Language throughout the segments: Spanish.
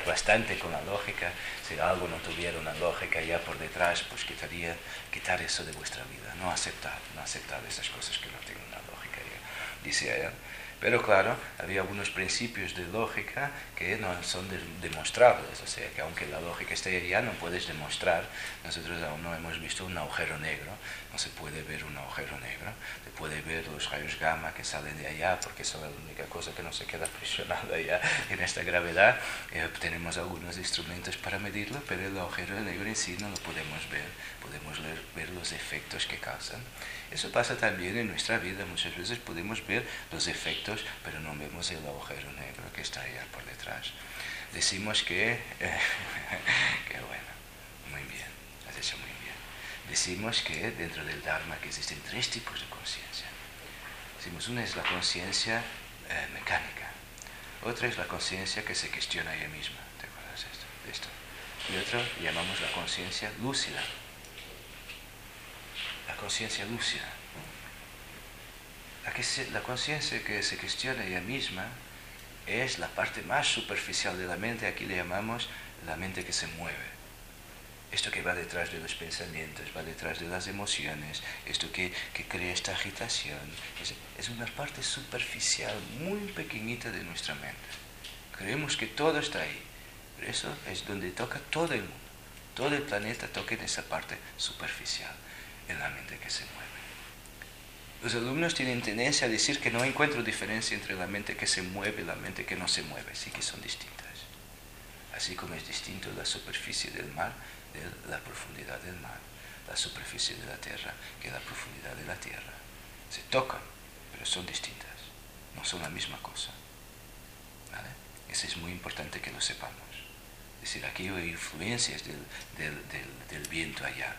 bastante con la lógica. Si algo no tuviera una lógica ya por detrás, pues quitar eso de vuestra vida. No aceptar esas cosas que no tienen una lógica ya, dice él. Pero claro, había algunos principios de lógica que no son demostrables, o sea que aunque la lógica esté allá, no puedes demostrar. Nosotros aún no hemos visto un agujero negro, no se puede ver un agujero negro, se puede ver los rayos gamma que salen de allá, porque son la única cosa que no se queda presionada allá en esta gravedad. Tenemos algunos instrumentos para medirlo, pero el agujero negro en sí no lo podemos ver, podemos ver los efectos que causan. Eso pasa también en nuestra vida. Muchas veces podemos ver los efectos, pero no vemos el agujero negro que está allá por detrás. Decimos que... que bueno, muy bien, has hecho muy bien. Decimos que dentro del Dharma que existen tres tipos de conciencia. Decimos, una es la conciencia mecánica, otra es la conciencia que se cuestiona ella misma. ¿Te acuerdas de esto? Y otra llamamos la conciencia lúcida. La conciencia lúcida. La conciencia que se cuestiona ella misma es la parte más superficial de la mente. Aquí le llamamos la mente que se mueve. Esto que va detrás de los pensamientos, va detrás de las emociones, esto que crea esta agitación, es una parte superficial muy pequeñita de nuestra mente. Creemos que todo está ahí, pero eso es donde toca todo el mundo. Todo el planeta toca en esa parte superficial, en la mente que se mueve. Los alumnos tienen tendencia a decir que no encuentro diferencia entre la mente que se mueve y la mente que no se mueve, sí que son distintas. Así como es distinto la superficie del mar de la profundidad del mar, la superficie de la tierra que la profundidad de la tierra. Se tocan, pero son distintas, no son la misma cosa. ¿Vale? Eso es muy importante que lo sepamos. Es decir, aquí hay influencias del viento allá.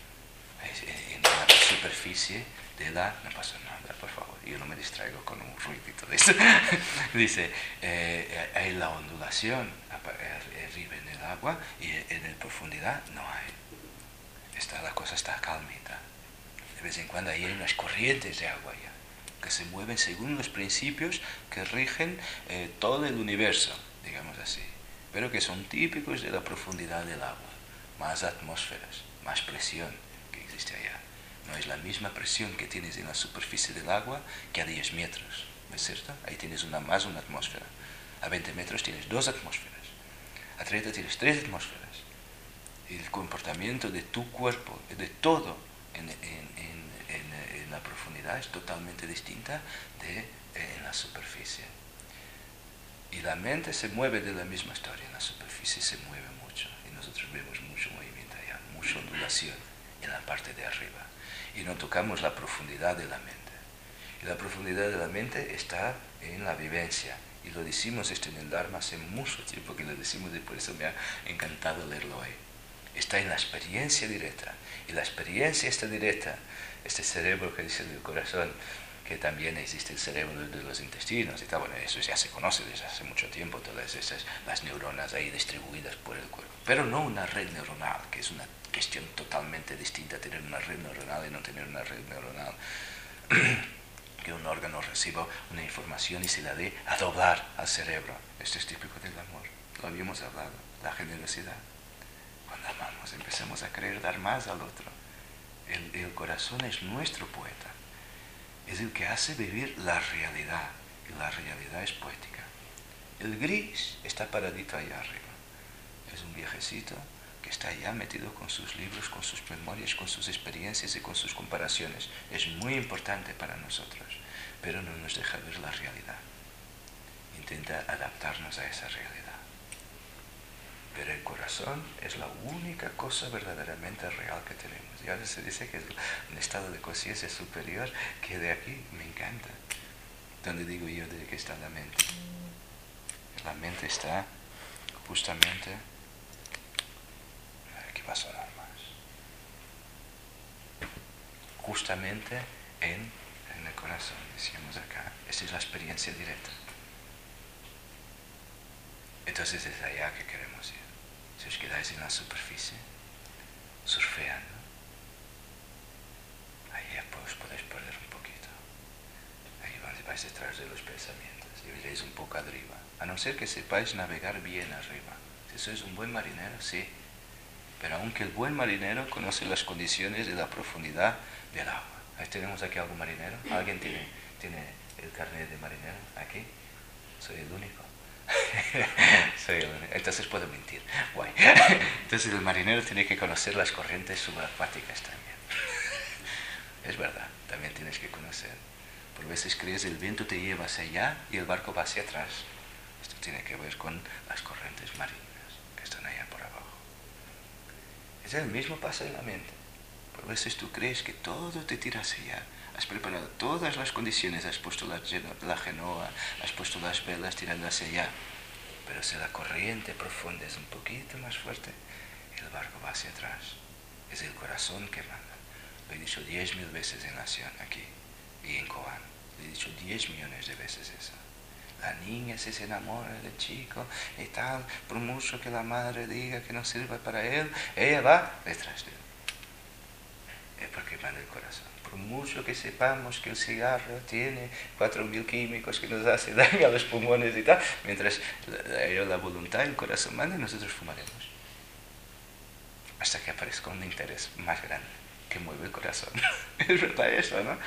En la superficie de la... No pasa nada, por favor, yo no me distraigo con un ruidito de eso. Dice, hay la ondulación arriba en el agua y en la profundidad no hay. La cosa está calmita. De vez en cuando hay unas corrientes de agua ya, que se mueven según los principios que rigen todo el universo, digamos así, pero que son típicos de la profundidad del agua. Más atmósferas, más presión que existe allá. No es la misma presión que tienes en la superficie del agua que a 10 metros, ¿no es cierto? Ahí tienes más una atmósfera. A 20 metros tienes 2 atmósferas. A 30 tienes 3 atmósferas. Y el comportamiento de tu cuerpo, de todo en la profundidad es totalmente distinta en la superficie. Y la mente se mueve de la misma historia. En la superficie se mueve mucho. Y nosotros vemos mucho movimiento allá, mucha ondulación en la parte de arriba. Y no tocamos la profundidad de la mente. Y la profundidad de la mente está en la vivencia. Y lo decimos esto en el Dharma hace mucho tiempo que lo decimos y por eso me ha encantado leerlo hoy. Está en la experiencia directa. Y la experiencia esta directa, este cerebro que dice del corazón, que también existe el cerebro de los intestinos y tal, bueno, eso ya se conoce desde hace mucho tiempo, todas esas, las neuronas ahí distribuidas por el cuerpo. Pero no una red neuronal, que es una cuestión totalmente distinta, tener una red neuronal y no tener una red neuronal. Que un órgano reciba una información y se la dé a doblar al cerebro. Esto es típico del amor, lo habíamos hablado, la generosidad. Cuando amamos empezamos a querer dar más al otro. El corazón es nuestro poeta, es el que hace vivir la realidad, y la realidad es poética. El gris está paradito allá arriba, es un viejecito que está allá metido con sus libros, con sus memorias, con sus experiencias y con sus comparaciones. Es muy importante para nosotros, pero no nos deja ver la realidad. Intenta adaptarnos a esa realidad. Pero el corazón es la única cosa verdaderamente real que tenemos. Y ahora se dice que es un estado de conciencia superior, que de aquí me encanta. ¿Dónde digo yo de que está la mente? La mente está justamente... Aquí va a sonar más. Justamente en el corazón, decíamos acá. Esta es la experiencia directa. Entonces es allá que queremos ir. Si os quedáis en la superficie, surfeando, ahí os podéis perder un poquito. Ahí vais detrás de los pensamientos y iréis un poco arriba. A no ser que sepáis navegar bien arriba. ¿Eso es un buen marinero? Sí. Pero aunque el buen marinero conoce las condiciones de la profundidad del agua. Ahí tenemos aquí algún marinero. ¿Alguien tiene el carnet de marinero aquí? Soy el único. Soy el único. Entonces puedo mentir. Guay. Entonces el marinero tiene que conocer las corrientes subacuáticas también. Es verdad, también tienes que conocer. Por veces crees el viento te lleva hacia allá y el barco va hacia atrás. Esto tiene que ver con las corrientes marinas que están allá por abajo. Es el mismo pasa en la mente. Por veces tú crees que todo te tira hacia allá. Has preparado todas las condiciones, has puesto la genoa, has puesto las velas tirando hacia allá. Pero si la corriente profunda es un poquito más fuerte, el barco va hacia atrás. Es el corazón que manda. Lo he dicho 10.000 veces en Nación aquí y en Koan. Lo he dicho 10 millones de veces eso. La niña se enamora del chico y tal, por mucho que la madre diga que no sirva para él, ella va detrás de él. Es porque manda el corazón. Por mucho que sepamos que el cigarro tiene 4.000 químicos que nos hacen daño a los pulmones y tal, mientras la voluntad y el corazón mandan, nosotros fumaremos. Hasta que aparezca un interés más grande que mueve el corazón. Es verdad eso, ¿no?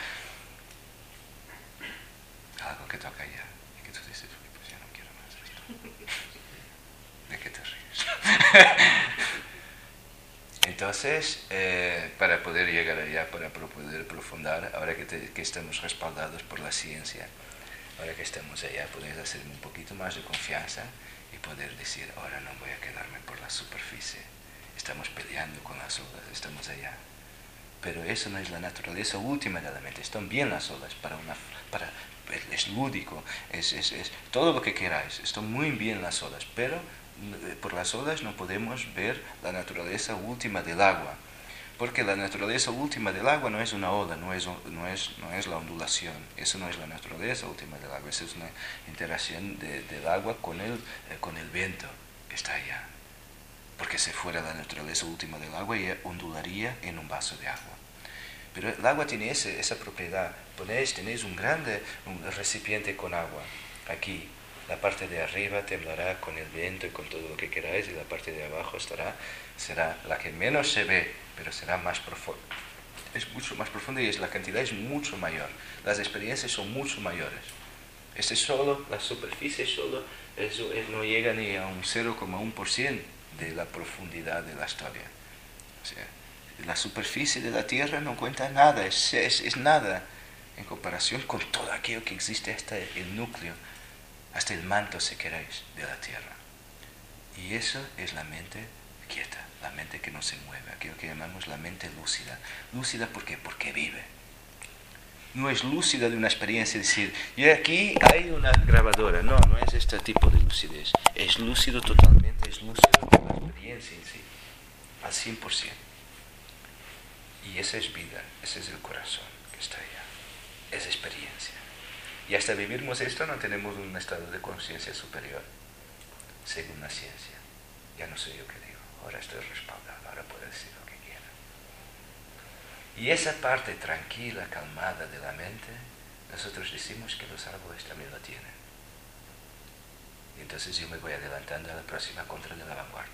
Algo que toca ya. Y que tú dices, pues ya no quiero más esto. ¿De qué te ríes? Entonces, para poder llegar allá, para poder profundar, ahora que estamos respaldados por la ciencia, ahora que estamos allá, podéis hacerme un poquito más de confianza y poder decir, ahora no voy a quedarme por la superficie. Estamos peleando con las olas, estamos allá. Pero eso no es la naturaleza última de la mente. Están bien las olas, es lúdico, es todo lo que queráis. Están muy bien las olas, pero por las olas no podemos ver la naturaleza última del agua. Porque la naturaleza última del agua no es una ola, no es la ondulación. Eso no es la naturaleza última del agua. Esa es una interacción del agua con el viento que está allá. Porque si fuera la naturaleza última del agua, ella ondularía en un vaso de agua. Pero el agua tiene esa propiedad. Tenéis un recipiente con agua. Aquí, la parte de arriba temblará con el viento y con todo lo que queráis, y la parte de abajo será la que menos se ve, pero será más profunda. Es mucho más profunda y la cantidad es mucho mayor. Las experiencias son mucho mayores. La superficie no llega ni a un 0,1% de la profundidad de la historia. O sea, la superficie de la Tierra no cuenta nada, es nada en comparación con todo aquello que existe hasta el núcleo, hasta el manto, si queréis, de la Tierra. Y eso es la mente quieta, la mente que no se mueve, aquello que llamamos la mente lúcida. ¿Lúcida por qué? Porque vive. No es lúcida de una experiencia, decir, y aquí hay una grabadora. No es este tipo de lucidez. Es lúcido totalmente, es lúcido de la experiencia en sí, al 100%. Y esa es vida, ese es el corazón que está allá. Es experiencia. Y hasta vivirmos esto no tenemos un estado de conciencia superior, según la ciencia. Ya no soy yo que digo, ahora estoy respaldado, ahora puedo decir lo que quiera. Y esa parte tranquila, calmada de la mente, nosotros decimos que los árboles también lo tienen. Y entonces yo me voy adelantando a la próxima contra de la vanguardia.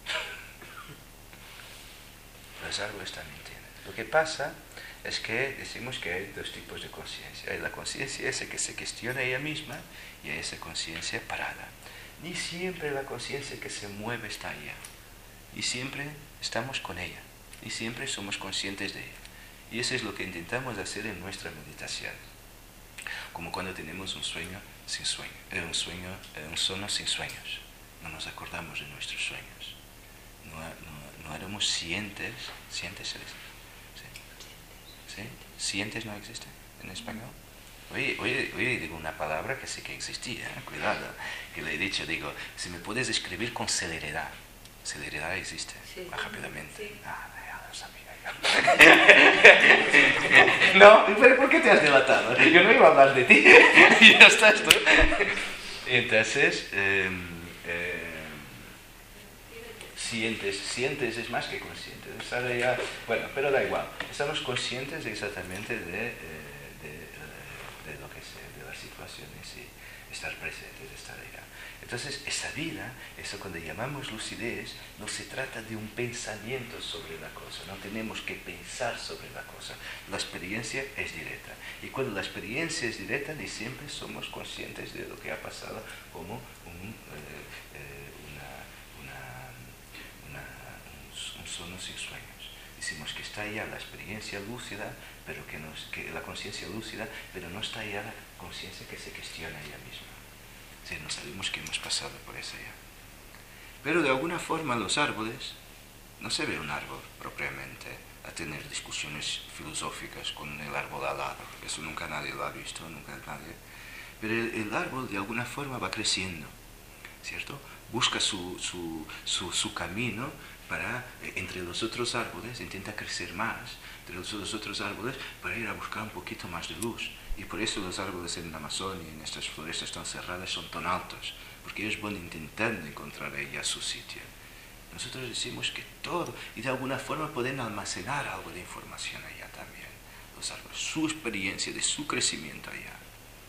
Los árboles también tienen. Lo que pasa es que decimos que hay dos tipos de conciencia. Hay la conciencia esa que se cuestiona ella misma y hay esa conciencia parada. Ni siempre la conciencia que se mueve está allá. Y siempre estamos con ella. Y siempre somos conscientes de ella. Y eso es lo que intentamos hacer en nuestra meditación. Como cuando tenemos un sueño sin sueño, un sueño sin sueños. No nos acordamos de nuestros sueños. No éramos sientes se dice. ¿Sí? ¿Sientes no existe en español? Hoy digo una palabra que sí que existía, cuidado, que le he dicho, digo, si me puedes escribir con celeridad. Celeridad existe, sí, más rápidamente. Sí. Ya lo sabía yo. No, pero ¿por qué te has delatado? Yo no iba a hablar de ti. Ya estás tú. Entonces, sientes es más que conscientes. Bueno, pero da igual. Estamos conscientes exactamente de lo que ser, de las situaciones y estar presentes, estar allá. Entonces, esa vida, eso cuando llamamos lucidez, no se trata de un pensamiento sobre la cosa, no tenemos que pensar sobre la cosa. La experiencia es directa. Y cuando la experiencia es directa, ni siempre somos conscientes de lo que ha pasado como un sueño sin sueños. Decimos que está allá la experiencia lúcida, pero que la conciencia lúcida, pero no está allá la conciencia que se cuestiona ella misma. Sí, no sabemos que hemos pasado por esa ya. Pero de alguna forma los árboles, no se ve un árbol propiamente a tener discusiones filosóficas con el árbol al lado. Eso nunca nadie lo ha visto, nunca nadie. Pero el árbol de alguna forma va creciendo, ¿cierto? Busca su camino para, entre los otros árboles, intenta crecer más, entre los otros árboles, para ir a buscar un poquito más de luz. Y por eso los árboles en la Amazonia, en estas florestas tan cerradas, son tan altos, porque ellos van intentando encontrar allá su sitio. Nosotros decimos que todo, y de alguna forma pueden almacenar algo de información allá también, los árboles, su experiencia de su crecimiento allá.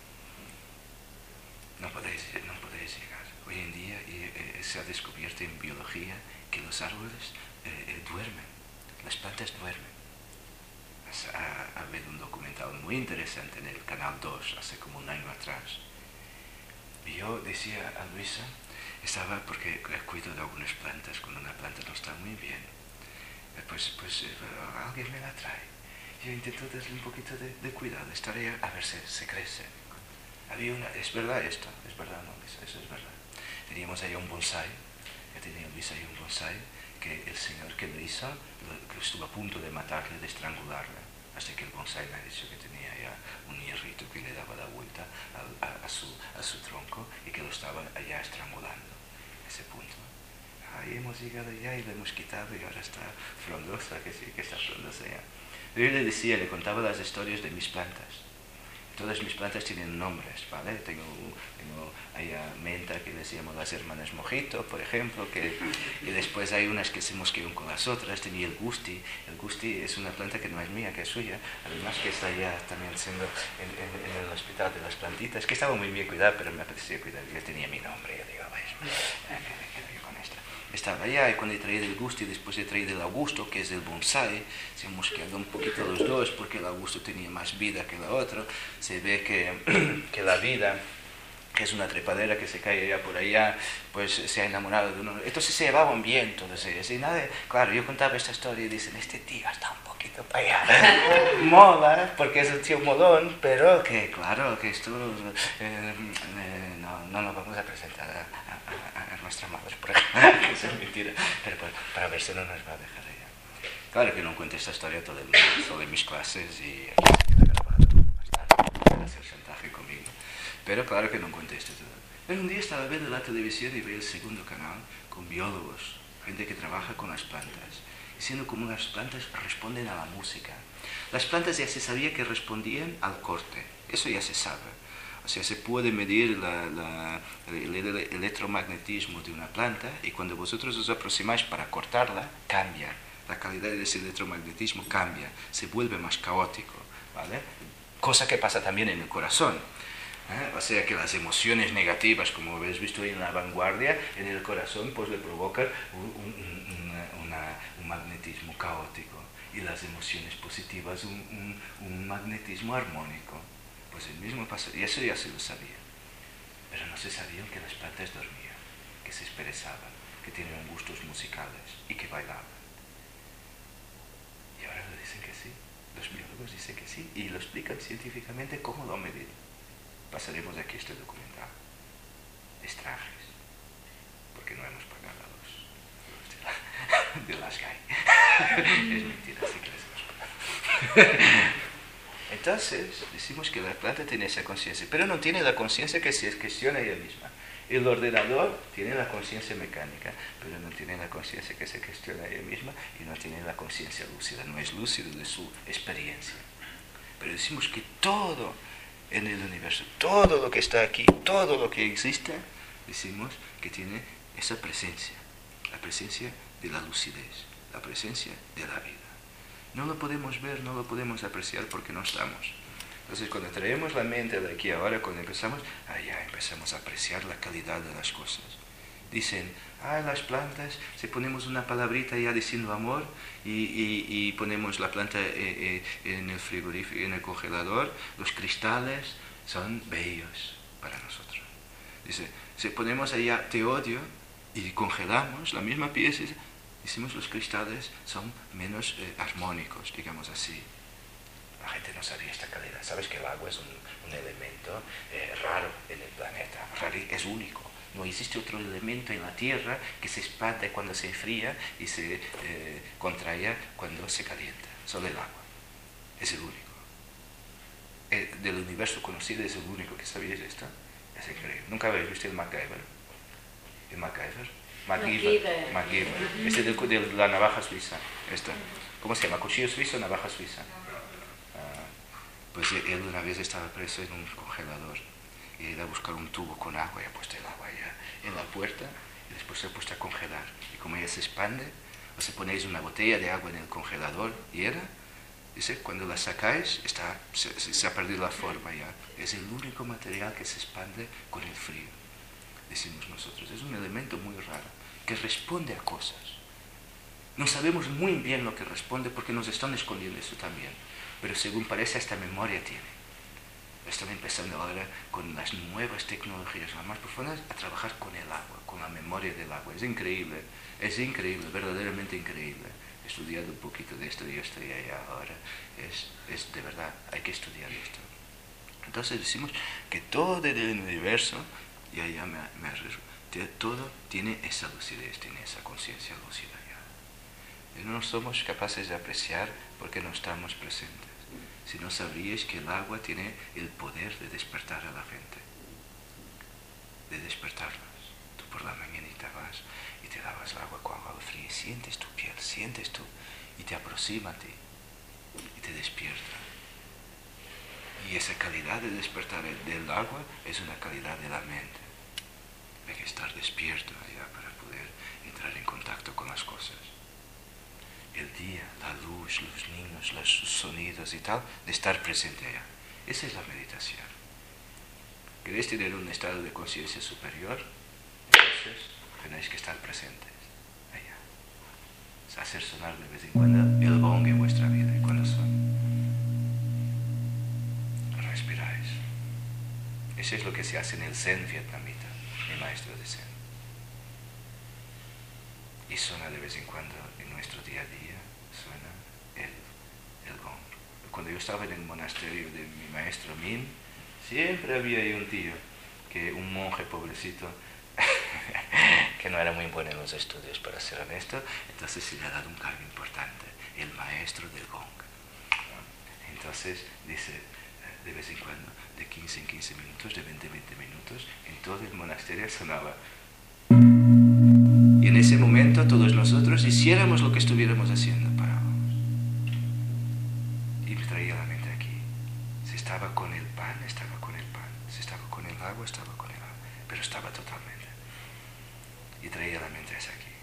No podéis llegar. Hoy en día se ha descubierto en biología que los árboles duermen, las plantas duermen. Ha habido un documental muy interesante en el Canal 2 hace como un año atrás. Y yo decía a Luisa, porque cuido de algunas plantas, cuando una planta no está muy bien, pues alguien me la trae. Yo intento darle un poquito de cuidado, estaré a ver si se crece. Es verdad esto, es verdad, no, Luisa, eso es verdad. Teníamos ahí un bonsai, que tenía Luisa ahí un bonsai, que el señor que lo hizo, que estuvo a punto de matarle, de estrangularle, hasta que el bonsai me ha dicho que tenía ya un hierrito que le daba la vuelta a su tronco y que lo estaba allá estrangulando, ese punto. Ahí hemos llegado ya y lo hemos quitado y ahora está frondosa, que sí, que está frondosa ya. Yo le contaba las historias de mis plantas. Todas mis plantas tienen nombres, ¿vale? Tengo ahí a menta que les llamo las hermanas mojito, por ejemplo, y después hay unas que se mosquean con las otras. Tenía el gusti. El gusti es una planta que no es mía, que es suya, además que está ya también siendo en el hospital de las plantitas, que estaba muy bien cuidada, pero me apetecía cuidar. Yo tenía mi nombre, yo digo, ¿qué con esta? Estaba allá y cuando he traído el gusti, después he traído el Augusto, que es el bonsai, se han mosqueado un poquito los dos porque el Augusto tenía más vida que la otra. Se ve que la vida, que es una trepadera que se cae allá por allá, pues se ha enamorado de uno. Entonces se llevaban bien todos ellos. Y nada, claro, yo contaba esta historia y dicen, este tío está un poquito para allá. Mola, porque es un tío molón, pero que claro, que esto no lo vamos a presentar a nuestra madre, por ejemplo, que eso es mentira, pero para ver si no nos va a dejar allá. Claro que no cuento esta historia todo en mis clases y aquí se queda grabado más tarde para hacer chantaje conmigo. Pero claro que no cuento esto todo. Pero un día estaba viendo la televisión y veía el segundo canal con biólogos, gente que trabaja con las plantas, diciendo cómo las plantas responden a la música. Las plantas ya se sabía que respondían al corte, eso ya se sabe. O sea, se puede medir el electromagnetismo de una planta y cuando vosotros os aproximáis para cortarla, cambia. La calidad de ese electromagnetismo cambia, se vuelve más caótico, ¿vale? Cosa que pasa también en el corazón. O sea que las emociones negativas, como habéis visto ahí en La Vanguardia, en el corazón pues le provocan un magnetismo caótico y las emociones positivas un magnetismo armónico. Pues el mismo pasa, y eso ya se lo sabía, pero no se sabía que las plantas dormían, que se expresaban, que tenían gustos musicales y que bailaban. Y ahora lo dicen que sí, los biólogos dicen que sí, y lo explican científicamente cómo lo han medido. Pasaremos aquí este documental. Extrajes, porque no hemos pagado a los de las GAI. Es mentira, sí que les hemos pagado. Entonces, decimos que la planta tiene esa conciencia, pero no tiene la conciencia que se cuestiona ella misma. El ordenador tiene la conciencia mecánica, pero no tiene la conciencia que se cuestiona ella misma y no tiene la conciencia lúcida, no es lúcido de su experiencia. Pero decimos que todo en el universo, todo lo que está aquí, todo lo que existe, decimos que tiene esa presencia, la presencia de la lucidez, la presencia de la vida. No lo podemos ver, no lo podemos apreciar porque no estamos. Entonces cuando traemos la mente de aquí ahora, cuando empezamos, ya empezamos a apreciar la calidad de las cosas. Dicen, las plantas, si ponemos una palabrita ya diciendo amor y ponemos la planta en el frigorífico, en el congelador, los cristales son bellos para nosotros. Dice, si ponemos allá te odio y congelamos la misma pieza, decimos los cristales son menos armónicos, digamos así. La gente no sabía esta calidad. Sabes que el agua es un elemento raro en el planeta, es único. No existe otro elemento en la Tierra que se expande cuando se enfría y se contrae cuando se calienta. Solo el agua. Es el único. Del universo conocido es el único. ¿Que sabíais esto? Es increíble. ¿Nunca habéis visto el MacGyver? ¿El MacGyver? MacGyver. Este de la navaja suiza. Esta. ¿Cómo se llama? ¿Cuchillo suizo o navaja suiza? Pues él una vez estaba preso en un congelador y ha ido a buscar un tubo con agua y ha puesto el agua ya en la puerta y después se ha puesto a congelar. Y como ella se expande, os ponéis una botella de agua en el congelador y dice, cuando la sacáis, se ha perdido la forma ya. Es el único material que se expande con el frío, decimos nosotros. Es un elemento muy raro que responde a cosas. No sabemos muy bien lo que responde porque nos están escondiendo eso también. Pero según parece, esta memoria tiene. Están empezando ahora con las nuevas tecnologías, las más profundas, a trabajar con el agua, con la memoria del agua. Es increíble, verdaderamente increíble. He estudiado un poquito de esto, yo estoy allá ahora. Es de verdad, hay que estudiar esto. Entonces decimos que todo el universo, todo tiene esa lucidez, tiene esa conciencia lúcida ya. Y no somos capaces de apreciar porque no estamos presentes. Si no sabríais que el agua tiene el poder de despertar a la gente, de despertarlas. Tú por la mañanita vas y te lavas el agua con agua fría y sientes tu piel, sientes tú, y te aproxima a ti y te despierta. Y esa calidad de despertar del agua es una calidad de la mente. Hay que estar despierto allá para poder entrar en contacto con las cosas. El día, la luz, los niños, los sonidos y tal, de estar presente allá. Esa es la meditación. ¿Queréis tener un estado de conciencia superior? Entonces tenéis que estar presentes allá. Es hacer sonar de vez en cuando el gong en vuestra vida. ¿Y cuándo son? Respiráis. Eso es lo que se hace en el Zen vietnamita, mi maestro de Zen. Y suena de vez en cuando en nuestro día a día, suena el gong. Cuando yo estaba en el monasterio de mi maestro Min, siempre había ahí un tío, un monje pobrecito, que no era muy bueno en los estudios, para ser honesto, entonces se le ha dado un cargo importante, el maestro del gong. Entonces dice, de vez en cuando, de 15 en 15 minutos, de 20 en 20 minutos, en todo el monasterio sonaba. Y en ese momento todos nosotros hiciéramos lo que estuviéramos haciendo, parábamos. Y me traía la mente aquí. Si estaba con el pan, estaba con el pan. Si estaba con el agua, estaba con el agua. Pero estaba totalmente. Y traía la mente hacia aquí.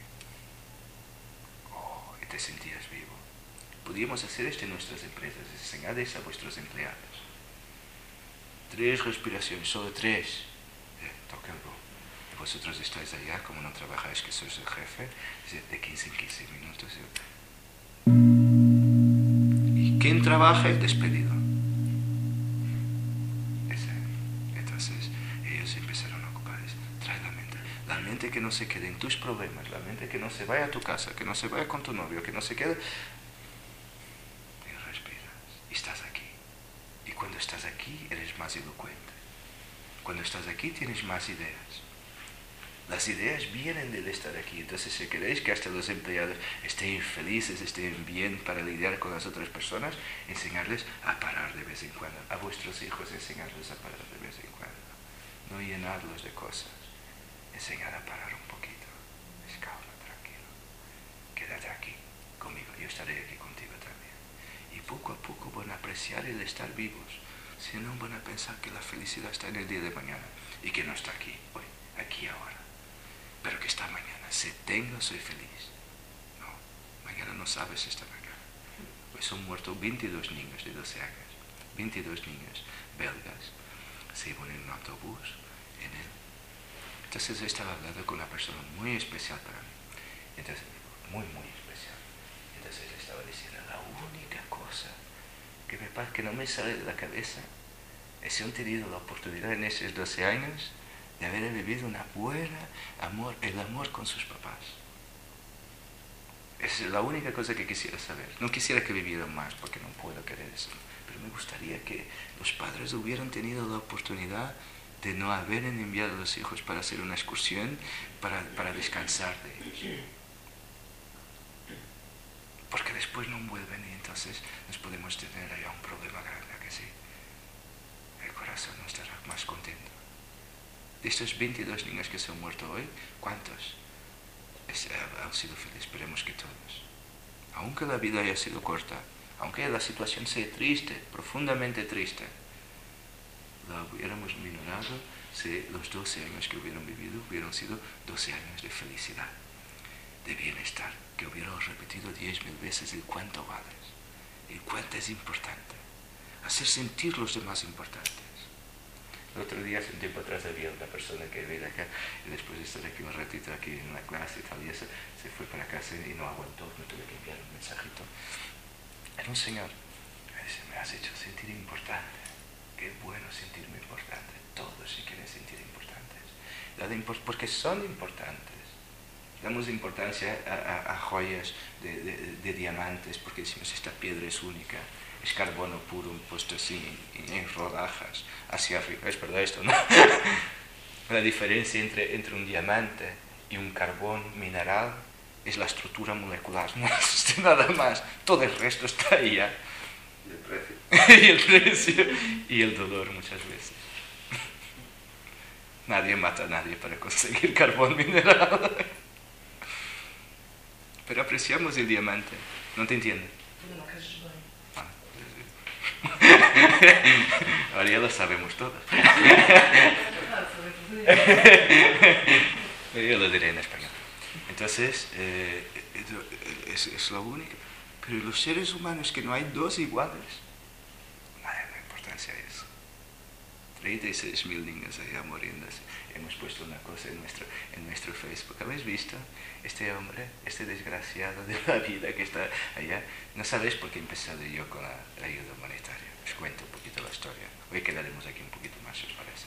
Y te sentías vivo. Podríamos hacer esto en nuestras empresas. Enseñadles a vuestros empleados. 3 respiraciones, solo 3. Toca el gong. Vosotros estáis allá, como no trabajáis, que sois el jefe, de 15 en 15 minutos. Y quien trabaja es despedido. Entonces ellos empezaron a ocupar eso. Trae la mente que no se quede en tus problemas, la mente que no se vaya a tu casa, que no se vaya con tu novio, que no se quede. Y respiras, y estás aquí. Y cuando estás aquí eres más elocuente. Cuando estás aquí tienes más ideas. Las ideas vienen del estar aquí. Entonces, si queréis que hasta los empleados estén felices, estén bien para lidiar con las otras personas, enseñarles a parar de vez en cuando. A vuestros hijos enseñarles a parar de vez en cuando. No llenarlos de cosas. Enseñar a parar un poquito. Calma, tranquilo. Quédate aquí conmigo. Yo estaré aquí contigo también. Y poco a poco van a apreciar el estar vivos. Si no, van a pensar que la felicidad está en el día de mañana y que no está aquí, hoy, aquí, ahora. Pero que esta mañana, si tengo, soy feliz. No, mañana no sabes esta mañana. Pues son muertos 22 niños de 12 años. 22 niños belgas se iban en un autobús en él. Entonces estaba hablando con una persona muy especial para mí. Entonces, muy, muy especial. Entonces estaba diciendo, la única cosa que no me sale de la cabeza es si han tenido la oportunidad en esos 12 años de haber vivido una buena amor, el amor con sus papás. Es la única cosa que quisiera saber. No quisiera que vivieran más porque no puedo querer eso. Pero me gustaría que los padres hubieran tenido la oportunidad de no haber enviado a los hijos para hacer una excursión, para descansar de ellos. Porque después no vuelven y entonces nos podemos tener allá un problema grande, ¿a que sí? El corazón no estará más contento. De estos 22 niños que se han muerto hoy, ¿cuántos han sido felices? Esperemos que todos. Aunque la vida haya sido corta, aunque la situación sea triste, profundamente triste, la hubiéramos minorado si los 12 años que hubieran vivido hubieran sido 12 años de felicidad, de bienestar, que hubiéramos repetido 10.000 veces el cuánto vales, el cuánto es importante, hacer sentir los demás importantes. El otro día, hace un tiempo atrás, había una persona que viene acá y después de estar aquí un ratito aquí en la clase y tal, y eso, se fue para casa y no aguantó, me tuve que enviar un mensajito. Era un señor, me dice, me has hecho sentir importante. Qué bueno sentirme importante. Todos se quieren sentir importantes. Porque son importantes. Damos importancia a joyas de diamantes porque decimos esta piedra es única. Es carbono puro puesto así en rodajas hacia arriba. Es verdad esto, ¿no? La diferencia entre un diamante y un carbón mineral es la estructura molecular. No existe nada más. Todo el resto está ahí ya. Y el precio y el dolor muchas veces. Nadie mata a nadie para conseguir carbón mineral. Pero apreciamos el diamante. ¿No te entiendo? Ahora ya lo sabemos todos. Yo lo diré en español. Entonces, es lo único. Pero los seres humanos, que no hay dos iguales, madre, la importancia es 36.000 niños allá muriéndose. Hemos puesto una cosa en nuestro Facebook. ¿Habéis visto? Este hombre, este desgraciado de la vida que está allá. No sabéis por qué he empezado yo con la ayuda humanitaria. Os cuento un poquito la historia. Hoy quedaremos aquí un poquito más, si os parece.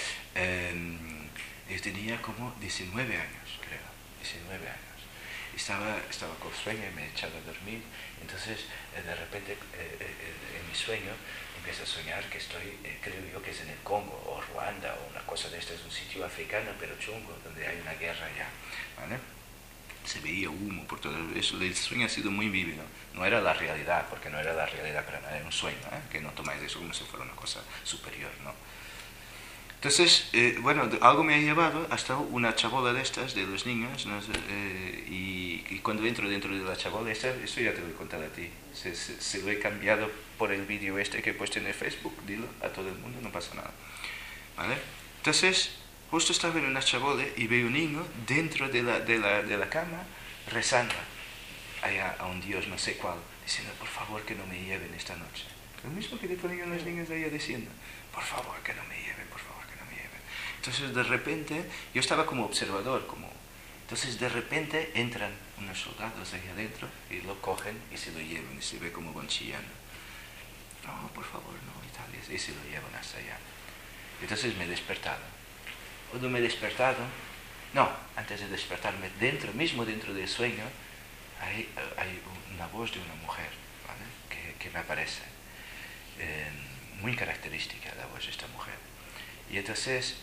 Yo tenía como 19 años, creo. 19 años. Estaba con sueño y me echaba a dormir. Entonces, de repente, en mi sueño, empiezo a soñar que estoy, creo yo que es en el Congo, o Ruanda, o una cosa de esta. Es un sitio africano, pero chungo, donde hay una guerra ya. ¿Vale? Se veía humo por todo eso. El sueño ha sido muy vívido. No era la realidad, porque no era la realidad para nada, era un sueño, que no tomáis eso como si fuera una cosa superior, ¿no? Entonces, bueno, algo me ha llevado hasta una chabola de estas, de los niños, ¿no? Y cuando entro dentro de la chabola, esto ya te lo he contado a ti, se lo he cambiado por el vídeo este que he puesto en el Facebook, dilo a todo el mundo, no pasa nada, ¿vale? Entonces, justo estaba en una chabola y veo un niño dentro de la cama rezando a un Dios no sé cuál, diciendo, por favor que no me lleven esta noche. Lo mismo que le ponían los niños allá diciendo, por favor que no me lleven, por favor. Entonces de repente, yo estaba como observador, entonces de repente entran unos soldados ahí adentro y lo cogen y se lo llevan y se ve como van chillando. No, por favor, no, y tal, y se lo llevan hasta allá. Entonces me he despertado. Cuando me he despertado, no, antes de despertarme, mismo dentro del sueño, hay una voz de una mujer, ¿vale? que me aparece. Muy característica la voz de esta mujer. Y entonces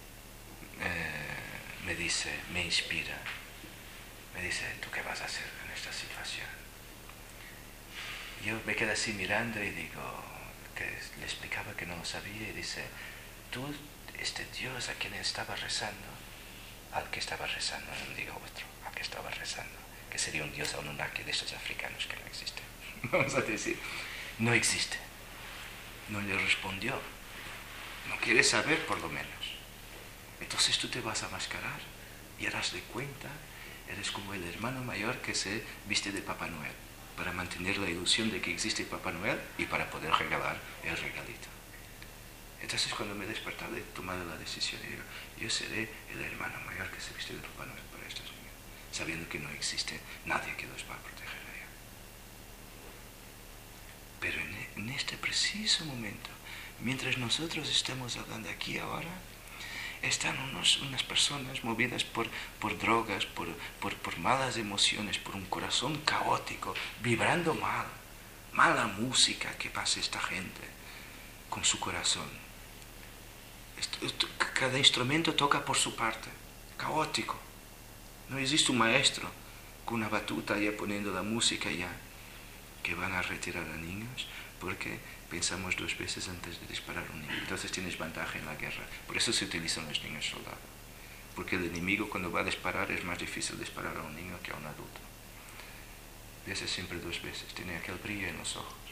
me dice, me inspira, me dice, ¿tú qué vas a hacer en esta situación? Yo me quedé así mirando y digo, que le explicaba que no lo sabía, y dice, tú, este Dios a quien estaba rezando, al que estaba rezando, no digo otro, al que estaba rezando, que sería un Dios Anunnaki de esos africanos que no existen, vamos a decir, no existe, no le respondió, no quiere saber por lo menos. Entonces tú te vas a mascarar y harás de cuenta, eres como el hermano mayor que se viste de Papá Noel. para mantener la ilusión de que existe Papá Noel y para poder regalar el regalito. Entonces cuando me he despertado he tomado la decisión y digo, yo seré el hermano mayor que se viste de Papá Noel para estos niños, sabiendo que no existe nadie que los va a proteger allá. Pero en este preciso momento, mientras nosotros estamos hablando aquí ahora, están unas personas movidas por drogas, por malas emociones, por un corazón caótico, vibrando mal, mala música que pasa esta gente con su corazón. Cada instrumento toca por su parte, caótico. No existe un maestro con una batuta ya poniendo la música ya, que van a retirar a niños, porque pensamos 2 veces antes de disparar a un niño. Entonces tienes ventaja en la guerra. Por eso se utilizan los niños soldados. Porque el enemigo cuando va a disparar es más difícil disparar a un niño que a un adulto. Piensa siempre 2 veces. Tiene aquel brillo en los ojos.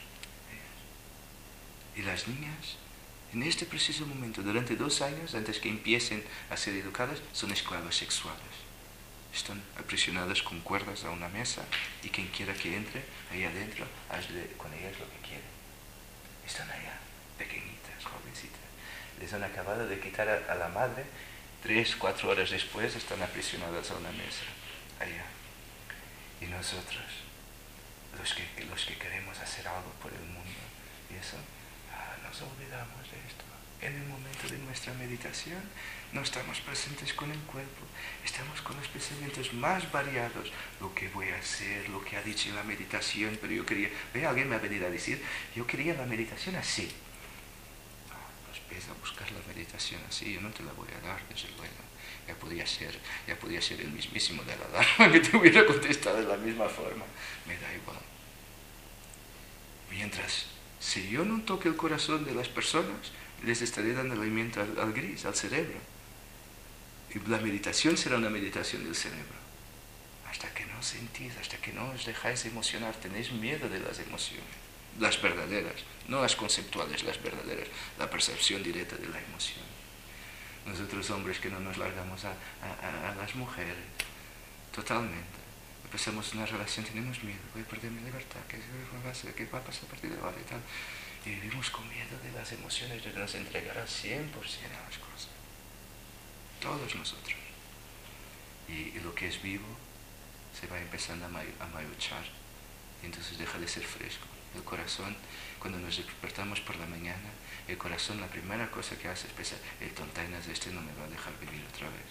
Y las niñas, en este preciso momento, durante 2 años, antes que empiecen a ser educadas, son esclavas sexuales. Están aprisionadas con cuerdas a una mesa y quien quiera que entre ahí adentro, hazle con ellas lo que quiere. Están allá, pequeñitas, jovencitas. Les han acabado de quitar a la madre, 3, 4 horas después están aprisionadas a una mesa, allá. Y nosotros, los que queremos hacer algo por el mundo, y eso, nos olvidamos de esto. En el momento de nuestra meditación no estamos presentes con el cuerpo, estamos con los pensamientos más variados, lo que voy a hacer, lo que ha dicho en la meditación, pero yo quería, alguien me ha venido a decir, yo quería la meditación así. Pues empieza a buscar la meditación así, yo no te la voy a dar, desde luego. Ya podía ser el mismísimo de la Dharma que te hubiera contestado de la misma forma. Me da igual. Mientras, si yo no toque el corazón de las personas, les estaré dando alimento al gris, al cerebro. Y la meditación será una meditación del cerebro. Hasta que no sentís, hasta que no os dejáis emocionar, tenéis miedo de las emociones. Las verdaderas, no las conceptuales, las verdaderas. La percepción directa de la emoción. Nosotros hombres que no nos largamos a las mujeres, totalmente. Empezamos una relación, tenemos miedo, voy a perder mi libertad, ¿qué va a pasar a partir de ahora y tal? Y vivimos con miedo de las emociones, de nos entregar al 100% a las cosas. Todos nosotros. Y lo que es vivo se va empezando a machucar. Y entonces deja de ser fresco. El corazón, cuando nos despertamos por la mañana, el corazón la primera cosa que hace es pensar, el tontainas este no me va a dejar vivir otra vez.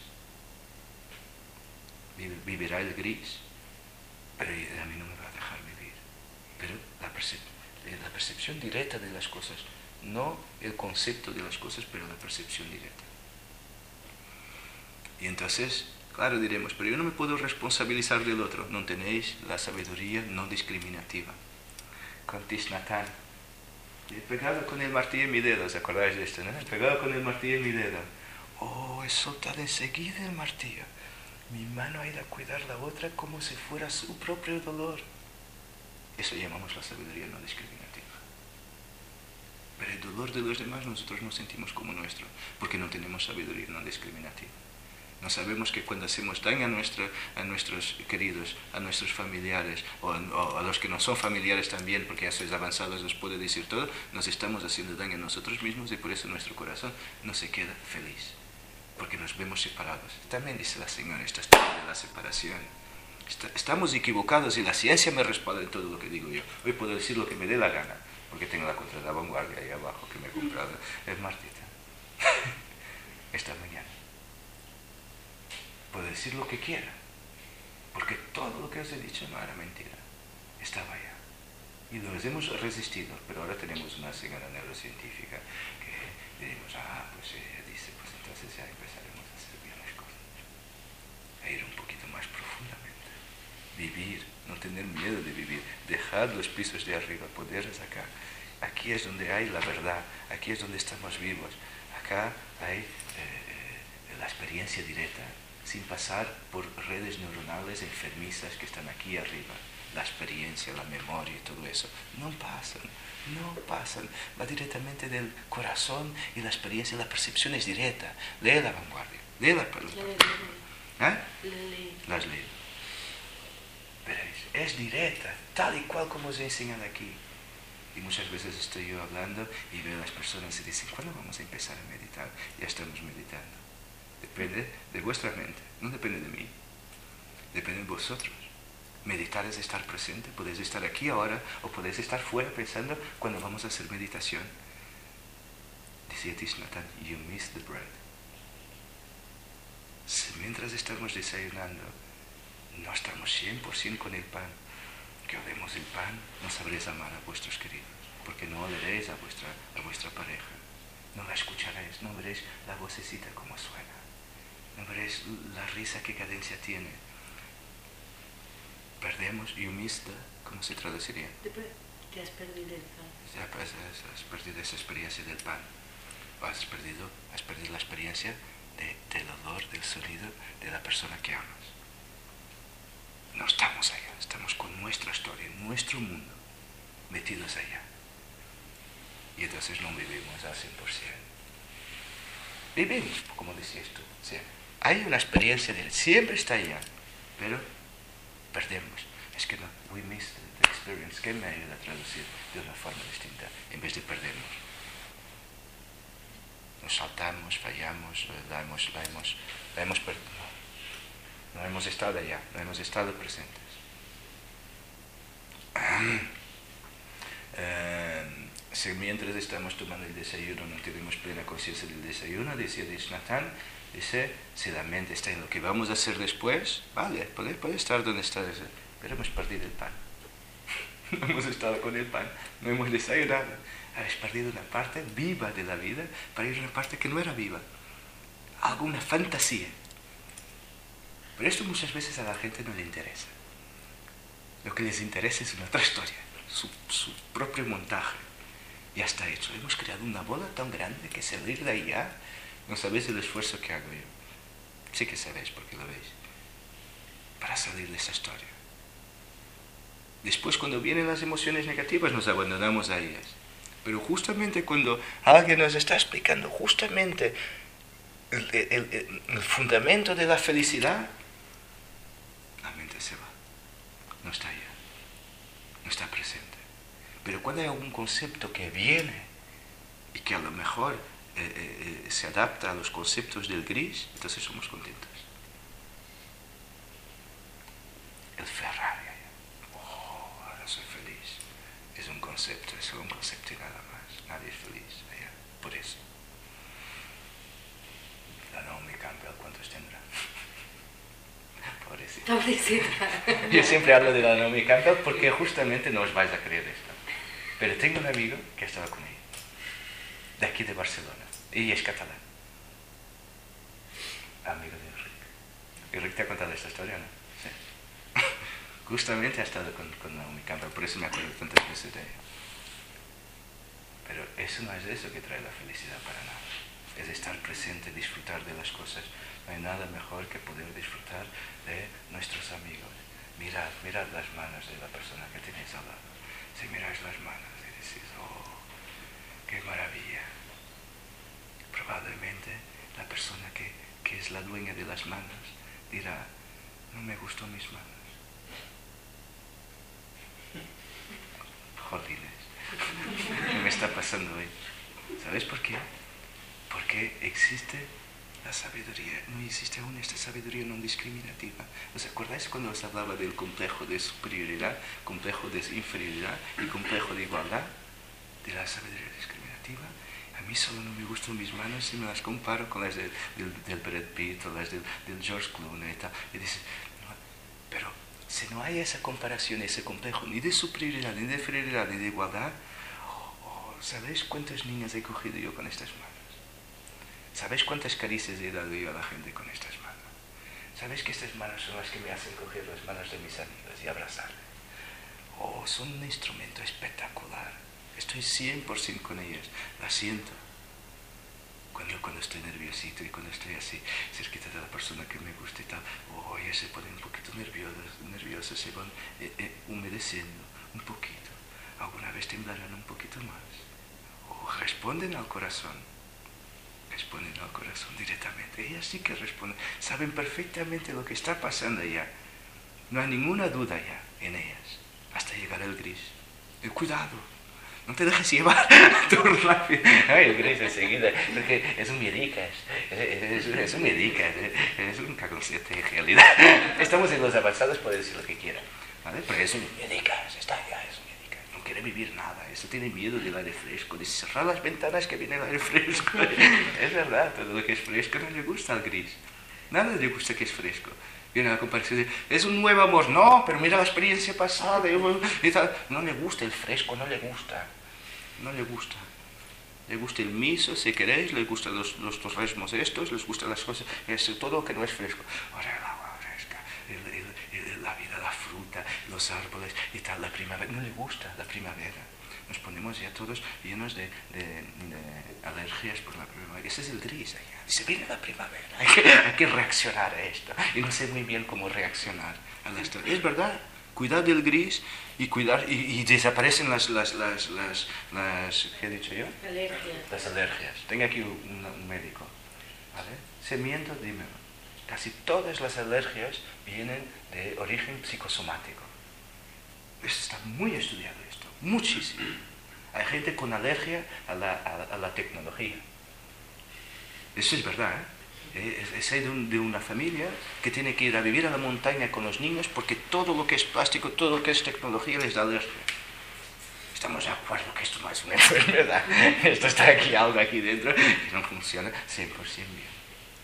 Vivirá el gris, pero a mí no me va a dejar vivir. Pero la percepción directa de las cosas, no el concepto de las cosas, pero la percepción directa. Y entonces, claro, diremos, pero yo no me puedo responsabilizar del otro. No tenéis la sabiduría no discriminativa. Con Thich Nhat Hanh. He pegado con el martillo en mi dedo, ¿os acordáis de esto, no? He pegado con el martillo en mi dedo. Oh, he soltado enseguida el martillo. Mi mano ha ido a cuidar la otra como si fuera su propio dolor. Eso llamamos la sabiduría no discriminativa. Pero el dolor de los demás nosotros no sentimos como nuestro, porque no tenemos sabiduría no discriminativa. No sabemos que cuando hacemos daño a nuestros queridos, a nuestros familiares, o a los que no son familiares también, porque ya sois avanzados, os puedo decir todo, nos estamos haciendo daño a nosotros mismos y por eso nuestro corazón no se queda feliz, porque nos vemos separados. También dice la señora esta historia de la separación. Estamos equivocados y la ciencia me respalda en todo lo que digo yo. Hoy puedo decir lo que me dé la gana, porque tengo la contra de la vanguardia ahí abajo que me he comprado el martita esta mañana. Puedo decir lo que quiera, porque todo lo que os he dicho no era mentira, estaba allá. Y nos hemos resistido, pero ahora tenemos una señora neurocientífica que diremos, pues ella dice, pues entonces ya empezaremos a hacer bien las cosas. A ir un poquito más profundamente. Vivir, no tener miedo de vivir, dejar los pisos de arriba, poder sacar. Aquí es donde hay la verdad, aquí es donde estamos vivos. Acá hay la experiencia directa, sin pasar por redes neuronales enfermizas que están aquí arriba. La experiencia, la memoria y todo eso. No pasan. Va directamente del corazón y la experiencia, la percepción es directa. Lee la vanguardia. Lee la... ¿Eh? Las leí. Veréis. es directa, tal y cual como os he enseñado aquí. Y muchas veces estoy yo hablando y veo a las personas y dicen, ¿cuándo vamos a empezar a meditar? Ya estamos meditando. Depende de vuestra mente, no depende de mí. Depende de vosotros. Meditar es estar presente, podéis estar aquí ahora o podéis estar fuera pensando cuando vamos a hacer meditación. Decía Thich Nhat Hanh, you miss the bread. Si mientras estamos desayunando no estamos 100% con el pan, que olemos el pan, no sabréis amar a vuestros queridos, porque no oleréis a vuestra pareja, no la escucharéis, no veréis la vocecita como suena, no veréis la risa que cadencia tiene. Perdemos, you missed, ¿cómo se traduciría? Te has perdido el pan. Ya, pues, has perdido esa experiencia del pan, has perdido la experiencia del olor, del sonido de la persona que amas. No estamos allá, estamos con nuestra historia, nuestro mundo, metidos allá. Y entonces no vivimos al 100%. Vivimos, como decías tú. ¿Sí? Hay una experiencia de él, siempre está allá, pero perdemos. Es que no, we miss the experience, que me ayuda a traducir de una forma distinta, en vez de perdemos. Nos saltamos, fallamos, la hemos perdido. No hemos estado allá, no hemos estado presentes. Si mientras estamos tomando el desayuno no tenemos plena conciencia del desayuno, decía Thich Nhat Hanh, dice, si la mente está en lo que vamos a hacer después, vale, puede estar donde está, pero hemos perdido el pan. No hemos estado con el pan, no hemos desayunado. Habéis perdido una parte viva de la vida para ir a una parte que no era viva. Alguna fantasía. Pero esto muchas veces a la gente no le interesa. Lo que les interesa es una otra historia, su propio montaje. Ya está hecho. Hemos creado una bola tan grande que salir de ahí ya, no sabéis el esfuerzo que hago yo. Sí que sabéis porque lo veis. Para salir de esa historia. Después cuando vienen las emociones negativas nos abandonamos a ellas. Pero justamente cuando alguien nos está explicando justamente el fundamento de la felicidad, la mente se va, no está allá, no está presente. Pero cuando hay algún concepto que viene y que a lo mejor se adapta a los conceptos del gris, entonces somos contentos. El Ferrari, ahora soy feliz, es un concepto y nada más, nadie es feliz allá, por eso. La Naomi Campbell, ¿cuántos tendrá? Pobrecita. Yo siempre hablo de la Naomi Campbell porque justamente no os vais a creer esto. Pero tengo un amigo que estaba con ella, de aquí de Barcelona, y es catalán. Amigo de Enrique. ¿Enrique te ha contado esta historia, no? Sí. Justamente ha estado con Naomi Campbell, por eso me acuerdo tantas veces de ella. Pero eso no es eso que trae la felicidad para nada. Es estar presente, disfrutar de las cosas. No hay nada mejor que poder disfrutar de nuestros amigos. Mirad las manos de la persona que tenéis al lado. Si miráis las manos y decís, oh, qué maravilla. Probablemente la persona que es la dueña de las manos dirá, no me gustó mis manos. Jolines, ¿qué me está pasando hoy? ¿Sabes por qué? Porque existe la sabiduría, no existe aún esta sabiduría no discriminativa. ¿Os acordáis cuando os hablaba del complejo de superioridad, complejo de inferioridad y complejo de igualdad? De la sabiduría discriminativa. A mí solo no me gustan mis manos si me las comparo con las del Brad Pitt o las del George Clooney y tal. Y dices, no, pero si no hay esa comparación, ese complejo ni de superioridad, ni de inferioridad, ni de igualdad, ¿sabéis cuántas niñas he cogido yo con estas manos? ¿Sabéis cuántas caricias he dado yo a la gente con estas manos? ¿Sabéis que estas manos son las que me hacen coger las manos de mis amigos y abrazarles? Oh, son un instrumento espectacular. Estoy 100% con ellas. La siento. Cuando estoy nerviosito y cuando estoy así, cerquita de la persona que me gusta y tal, oh, ellas se ponen un poquito nerviosas, se van humedeciendo un poquito. Alguna vez temblarán un poquito más. Oh, responden al corazón. Responden al corazón directamente. Ellas sí que responden. Saben perfectamente lo que está pasando allá. No hay ninguna duda ya en ellas, hasta llegar al gris. Y cuidado, no te dejes llevar tú rápido. Ay, el gris enseguida, porque es un miedicas, es un miedicas, es un cagoncete en realidad. Estamos en los avanzados, puede decir lo que quiera, ¿vale? Pero es un miedicas, está ya, es un miedicas. No quiere vivir nada, eso tiene miedo del aire fresco, de cerrar las ventanas que viene el aire fresco. Es verdad, todo lo que es fresco no le gusta al gris. Nada le gusta que es fresco. Viene a la comparación y dice, es un nuevo amor. No, pero mira la experiencia pasada y tal. No le gusta el fresco, no le gusta. No le gusta. Le gusta el miso, si queréis, le gustan los torresmos estos, les gustan las cosas, todo lo que no es fresco. Ahora el agua fresca, la vida, la fruta, los árboles y tal, la primavera. No le gusta la primavera. Nos ponemos ya todos llenos de alergias por la primavera. Ese es el gris allá. Dice, viene la primavera, hay que reaccionar a esto. Y no sé muy bien cómo reaccionar a la historia. Es verdad, cuidar del gris y desaparecen las ¿qué he dicho yo? Alergias. Las alergias. Tengo aquí un médico, ¿vale? Se miento, dímelo. Casi todas las alergias vienen de origen psicosomático. Está muy estudiado esto, muchísimo. Hay gente con alergia a la tecnología. Eso es verdad, ¿eh? Es de una familia que tiene que ir a vivir a la montaña con los niños porque todo lo que es plástico, todo lo que es tecnología les da alergia. Estamos de acuerdo que esto no es una enfermedad. Esto está aquí, algo aquí dentro, que no funciona 100% bien.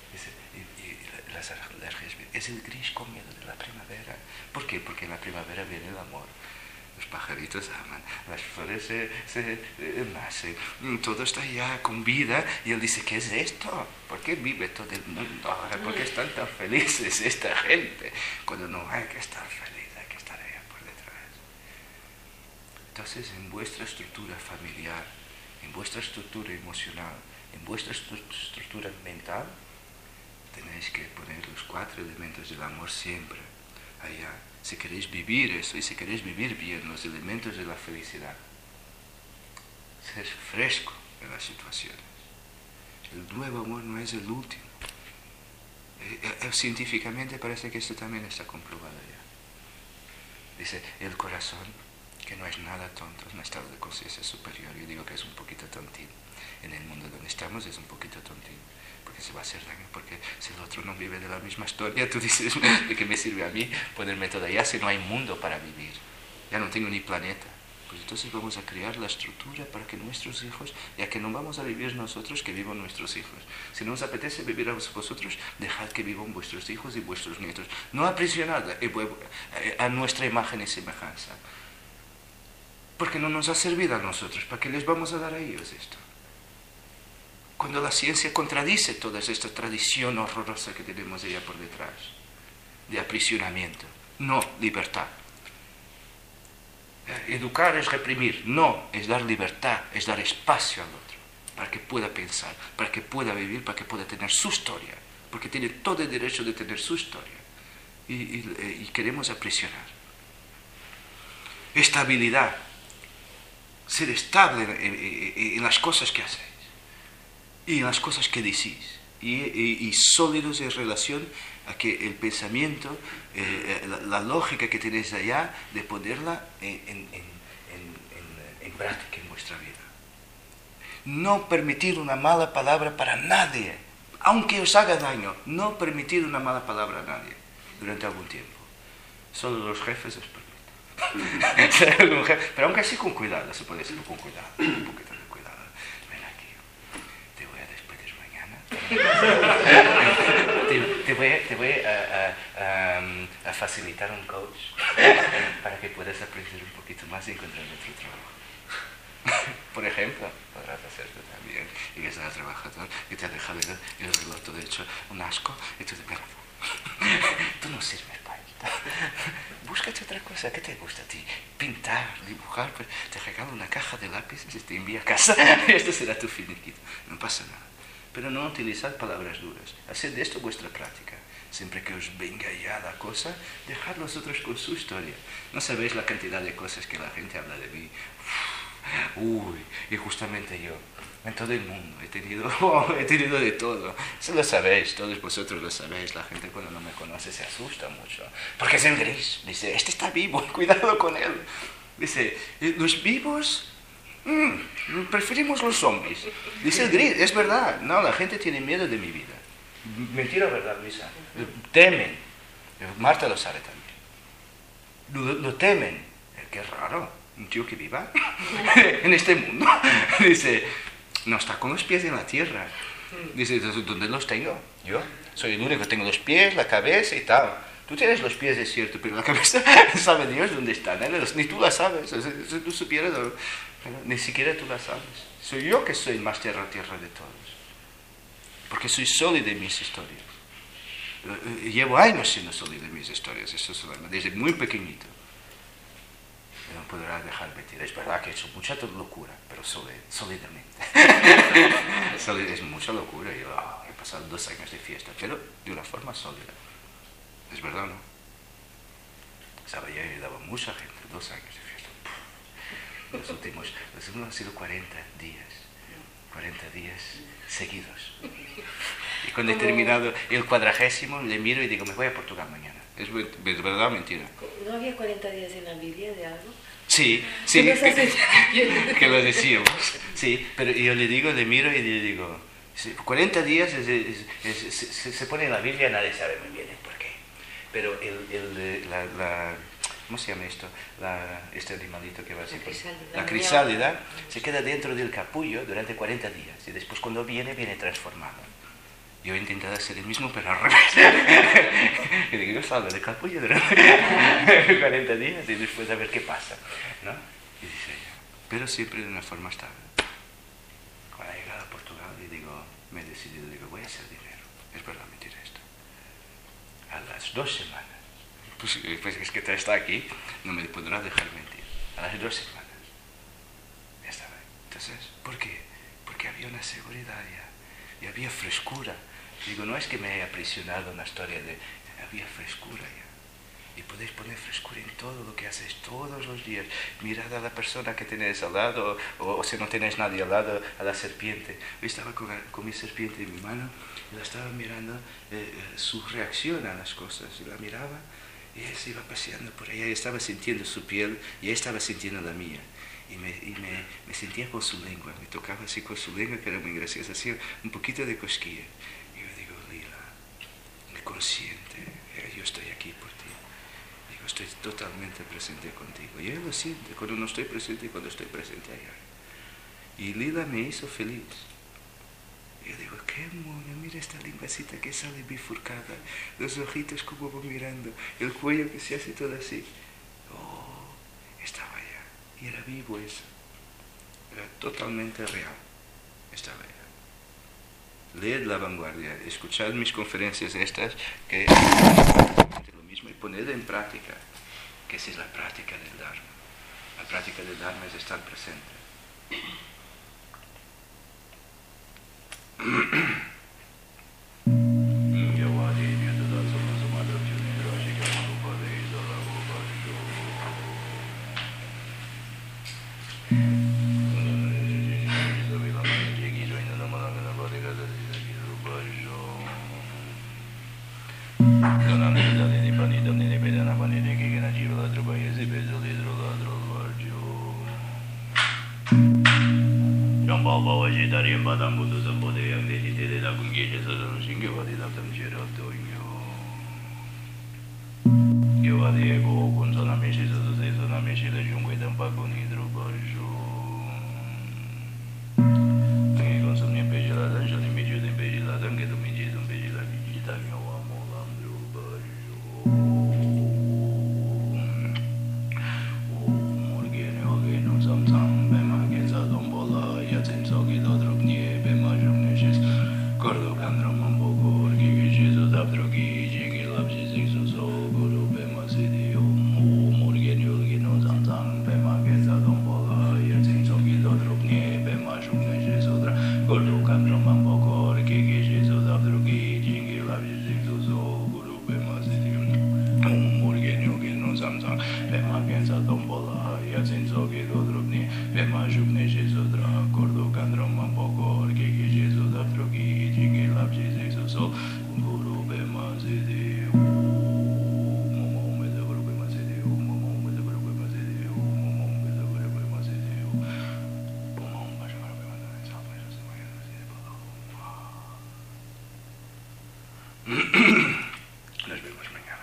Y las alergias, es el gris con miedo de la primavera. ¿Por qué? Porque en la primavera viene el amor. Los pajaritos aman, las flores se nacen, todo está ya con vida. Y él dice, ¿qué es esto? ¿Por qué vive todo el mundo ahora? ¿Por qué están tan felices esta gente? Cuando no hay que estar feliz, hay que estar allá por detrás. Entonces, en vuestra estructura familiar, en vuestra estructura emocional, en vuestra estructura mental, tenéis que poner los 4 elementos del amor siempre allá. Si queréis vivir eso y si queréis vivir bien los elementos de la felicidad, ser fresco en las situaciones. El nuevo amor no es el último. Científicamente parece que esto también está comprobado ya. Dice, el corazón, que no es nada tonto, es un estado de conciencia superior. Yo digo que es un poquito tontín. En el mundo donde estamos es un poquito tontín. Porque se va a hacer daño, porque si el otro no vive de la misma historia, tú dices, ¿de qué me sirve a mí ponerme todo allá si no hay mundo para vivir? Ya no tengo ni planeta. Pues entonces vamos a crear la estructura para que nuestros hijos, ya que no vamos a vivir nosotros, que vivan nuestros hijos. Si no os apetece vivir a vosotros, dejad que vivan vuestros hijos y vuestros nietos. No aprisionad a nuestra imagen y semejanza. Porque no nos ha servido a nosotros. ¿Para qué les vamos a dar a ellos esto? Cuando la ciencia contradice toda esta tradición horrorosa que tenemos allá por detrás, de aprisionamiento, no libertad. Educar es reprimir, no, es dar libertad, es dar espacio al otro, para que pueda pensar, para que pueda vivir, para que pueda tener su historia, porque tiene todo el derecho de tener su historia, y queremos aprisionar. Estabilidad, ser estable en las cosas que hacéis. Y en las cosas que decís, y sólidos en relación a que el pensamiento, la lógica que tenéis allá, de ponerla en práctica en vuestra vida. No permitir una mala palabra para nadie, aunque os haga daño, no permitir una mala palabra a nadie durante algún tiempo. Solo los jefes os permiten. Pero aunque así con cuidado, se puede decirlo con cuidado, un poquito de cuidado. Te voy a facilitar un coach para que puedas aprender un poquito más y encontrar otro trabajo. Por ejemplo, podrás hacer tú también, y que estás trabajador y te ha dejado el reloj todo hecho un asco, y tú dices, tú no sirves para esto. Búscate otra cosa, ¿qué te gusta a ti? Pintar, dibujar, pues te regalo una caja de lápices y te envía a casa. Esto será tu finiquito, no pasa nada. Pero no utilizad palabras duras. Haced de esto vuestra práctica. Siempre que os venga ya la cosa, dejad los otros con su historia. No sabéis la cantidad de cosas que la gente habla de mí. Uy, y justamente yo en todo el mundo. He tenido de todo. Eso lo sabéis, todos vosotros lo sabéis. La gente cuando no me conoce se asusta mucho. Porque es el gris. Dice, este está vivo, cuidado con él. Dice, los vivos, preferimos los zombies. Dice el gris, es verdad. No, la gente tiene miedo de mi vida. Mentira o verdad, Luisa. Temen. Marta lo sabe también. Lo temen. Qué raro, un tío que viva en este mundo. Dice, no está con los pies en la tierra. Dice, ¿dónde los tengo? Yo soy el único que tengo los pies, la cabeza y tal. Tú tienes los pies, es cierto, pero la cabeza sabe Dios dónde están. Ni tú la sabes. Si tú supieras, ni siquiera tú la sabes. Soy yo que soy el más tierra de todos. Porque soy sólido de mis historias. Llevo años siendo sólido de mis historias, eso es desde muy pequeñito. No podrás dejar mentir. Es verdad que he hecho mucha locura, pero sólidamente. Es mucha locura. Yo he pasado 2 años de fiesta, pero de una forma sólida. Es verdad, ¿no? Sabía, yo ayudaba a mucha gente, 2 años de fiesta. Los últimos han sido 40 días. 40 días seguidos. Y cuando he terminado el 40º, le miro y digo, me voy a Portugal mañana. ¿Es verdad o mentira? ¿No había 40 días en la Biblia de algo? Sí, que lo decíamos. Sí, pero yo le miro y le digo, 40 días se pone en la Biblia, nadie sabe muy bien por qué. Pero ¿cómo se llama esto? Este animalito que va así. La crisálida se queda dentro del capullo durante 40 días y después cuando viene transformado. Yo he intentado hacer el mismo, pero al revés. Y digo, yo salgo del capullo durante 40 días y después a ver qué pasa, ¿no? Y dice ella, pero siempre de una forma estable. Cuando he llegado a Portugal, me he decidido, voy a hacer dinero. Es verdad, mentira esto. A las 2 semanas, pues es que está aquí, no me podrá dejar mentir. A las 2 semanas, ya estaba. Entonces, ¿por qué? Porque había una seguridad ya. Y había frescura. Digo, no es que me haya aprisionado una historia había frescura ya. Y podéis poner frescura en todo lo que hacéis todos los días. Mirad a la persona que tenéis al lado, o si no tenéis nadie al lado, a la serpiente. Yo estaba con mi serpiente en mi mano, y la estaba mirando su reacción a las cosas. Y la miraba, y ella se iba paseando por allá, y estaba sintiendo su piel, y ella estaba sintiendo la mía. Y me sentía con su lengua, me tocaba así con su lengua, que era muy graciosa, así un poquito de cosquilla. Y yo digo, Lila, consciente, yo estoy aquí por ti. Digo, estoy totalmente presente contigo. Y ella lo siente, cuando no estoy presente y cuando estoy presente allá. Y Lila me hizo feliz. Y yo digo, qué mono, mira esta lenguacita que sale bifurcada, los ojitos como van mirando, el cuello que se hace todo así. Oh, estaba allá. Y era vivo eso. Era totalmente real. Estaba allá. Leed La Vanguardia, escuchad mis conferencias estas, que es lo mismo, y poned en práctica, que esa es la práctica del Dharma. La práctica del Dharma es estar presente. Pema Jupne Jesodra, Cordo Candro Mambo Nos vemos mañana.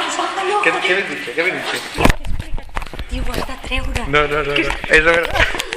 Diu, has de treure. No, és la veritat.